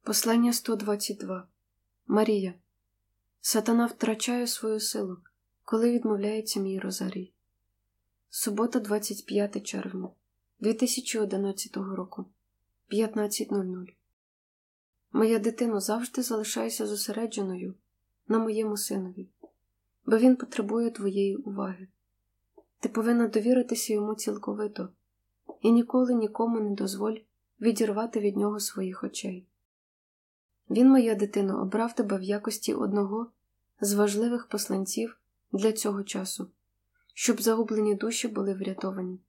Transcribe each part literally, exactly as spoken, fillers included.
Послання сто двадцять два. Марія. Сатана втрачає свою силу, коли відмовляється мій розарій. Субота, двадцять п'яте червня, дві тисячі одинадцятого року, п'ятнадцять нуль нуль. Моя дитино, завжди залишайся зосередженою на моєму синові, бо він потребує твоєї уваги. Ти повинна довіритися йому цілковито і ніколи нікому не дозволь відірвати від нього своїх очей. Він, моя дитино, обрав тебе в якості одного з важливих посланців для цього часу, щоб загублені душі були врятовані.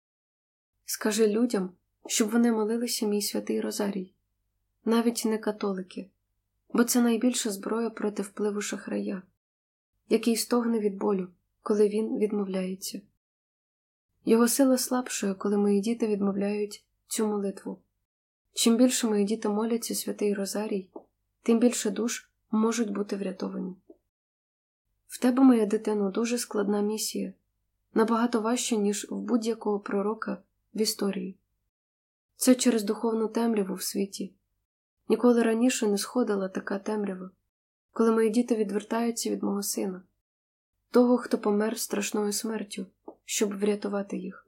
Скажи людям, щоб вони молилися мій святий розарій, навіть не католики, бо це найбільша зброя проти впливу шахрая, який стогне від болю, коли він відмовляється. Його сила слабшає, коли мої діти відмовляють цю молитву. Чим більше мої діти моляться святий розарій, тим більше душ можуть бути врятовані. В тебе, моя дитино, дуже складна місія, набагато важча, ніж в будь-якого пророка в історії. Це через духовну темряву в світі. Ніколи раніше не сходила така темрява, коли мої діти відвертаються від мого сина, того, хто помер страшною смертю, щоб врятувати їх.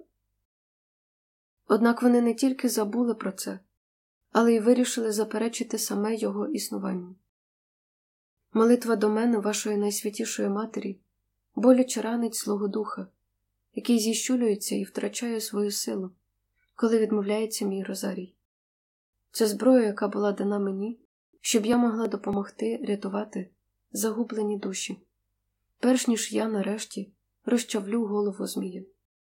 Однак вони не тільки забули про це, але й вирішили заперечити саме його існування. Молитва до мене, вашої найсвятішої матері, боляче ранить Свого Духа, який зіщулюється і втрачає свою силу, коли відмовляється мій розарій. Це зброя, яка була дана мені, щоб я могла допомогти рятувати загублені душі, перш ніж я нарешті розчавлю голову змія.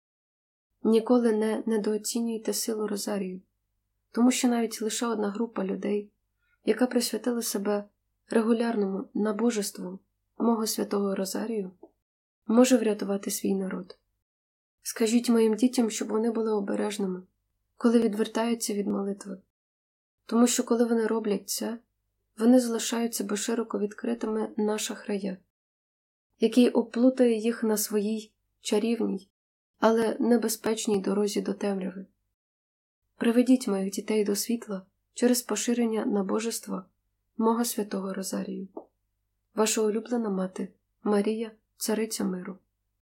Ніколи не недооцінюйте силу розарію, тому що навіть лише одна група людей, яка присвятила себе регулярному набожеству мого святого розарію, може врятувати свій народ. Скажіть моїм дітям, щоб вони були обережними, коли відвертаються від молитви, тому що коли вони роблять це, вони залишають себе широко відкритими на шахрая, який оплутає їх на своїй чарівній, але небезпечній дорозі до темряви. Приведіть моїх дітей до світла через поширення набожества мого святого розарію. Ваша улюблена мати Марія, цариця миру.